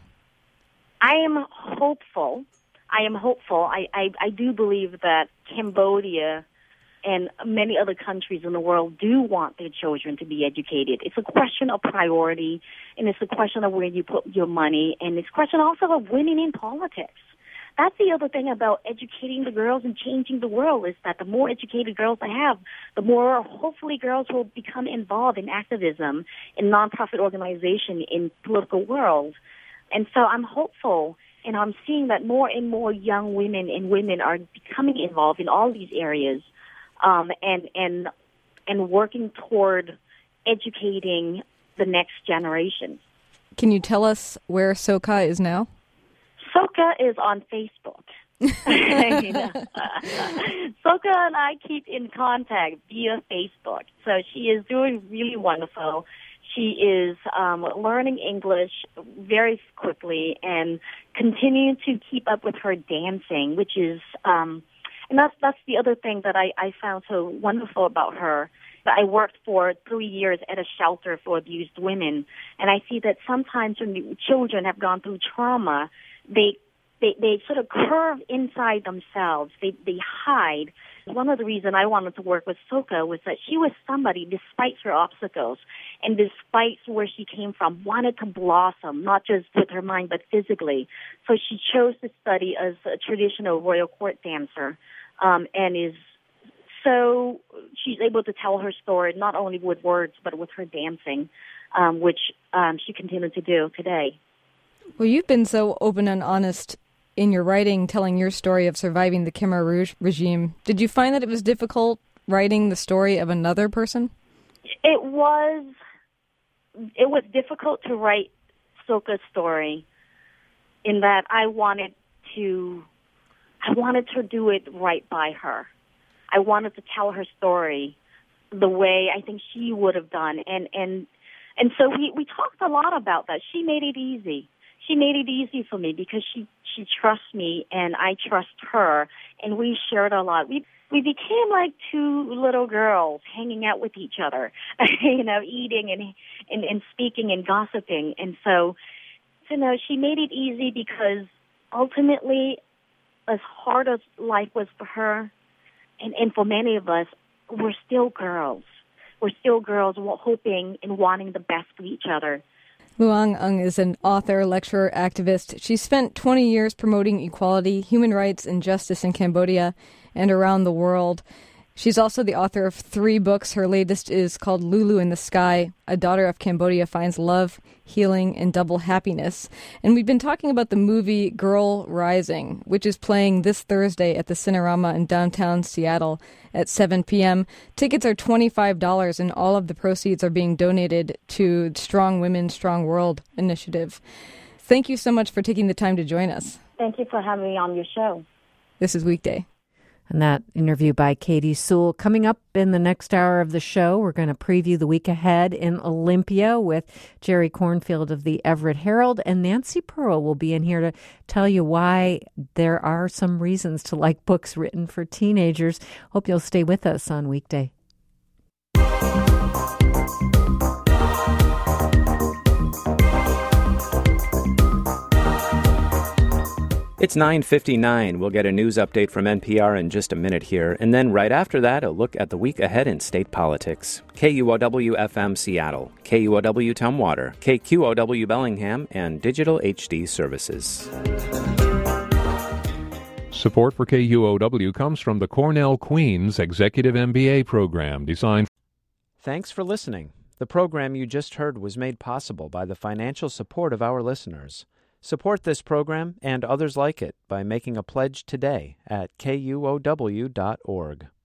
I am hopeful. I am hopeful. I, I, I do believe that Cambodia and many other countries in the world do want their children to be educated. It's a question of priority, and it's a question of where you put your money, and it's a question also of winning in politics. That's the other thing about educating the girls and changing the world, is that the more educated girls I have, the more hopefully girls will become involved in activism, in nonprofit organization, in political world. And so I'm hopeful, and I'm seeing that more and more young women and women are becoming involved in all these areas. Um, and and and working toward educating the next generation. Can you tell us where SOCA is now? SOCA is on Facebook. SOCA and I keep in contact via Facebook. So she is doing really wonderful. She is um, learning English very quickly and continuing to keep up with her dancing, which is... Um, And that's that's the other thing that I, I found so wonderful about her. I worked for three years at a shelter for abused women, and I see that sometimes when the children have gone through trauma, they they, they sort of curve inside themselves. They they hide. One of the reasons I wanted to work with SOCA was that she was somebody, despite her obstacles and despite where she came from, wanted to blossom, not just with her mind, but physically. So she chose to study as a traditional royal court dancer, um, and is so she's able to tell her story not only with words, but with her dancing, um, which um, she continued to do today. Well, you've been so open and honest in your writing, telling your story of surviving the Khmer Rouge regime. Did you find that it was difficult writing the story of another person? It was. It was difficult to write SOCA's story, in that I wanted to. I wanted to do it right by her. I wanted to tell her story the way I think she would have done, and and and so we we talked a lot about that. She made it easy. She made it easy for me because she, she trusts me and I trust her, and we shared a lot. We we became like two little girls hanging out with each other, you know, eating and, and and speaking and gossiping. And so, you know, she made it easy because ultimately, as hard as life was for her, and, and for many of us, we're still girls. We're still girls hoping and wanting the best for each other. Luang Ung is an author, lecturer, activist. She spent twenty years promoting equality, human rights, and justice in Cambodia and around the world. She's also the author of three books. Her latest is called Lulu in the Sky, A Daughter of Cambodia Finds Love, Healing, and Double Happiness. And we've been talking about the movie Girl Rising, which is playing this Thursday at the Cinerama in downtown Seattle at seven p.m. Tickets are twenty-five dollars, and all of the proceeds are being donated to Strong Women, Strong World initiative. Thank you so much for taking the time to join us. Thank you for having me on your show. This is Weekday. And that interview by Katie Sewell. Coming up in the next hour of the show, we're going to preview the week ahead in Olympia with Jerry Cornfield of the Everett Herald, and Nancy Pearl will be in here to tell you why there are some reasons to like books written for teenagers. Hope you'll stay with us on Weekday. It's nine fifty-nine. We'll get a news update from N P R in just a minute here. And then right after that, a look at the week ahead in state politics. K U O W F M Seattle, K U O W Tumwater, K Q O W Bellingham, and Digital H D Services. Support for K U O W comes from the Cornell Queens Executive M B A program designed. Thanks for listening. The program you just heard was made possible by the financial support of our listeners. Support this program and others like it by making a pledge today at K U O W dot org.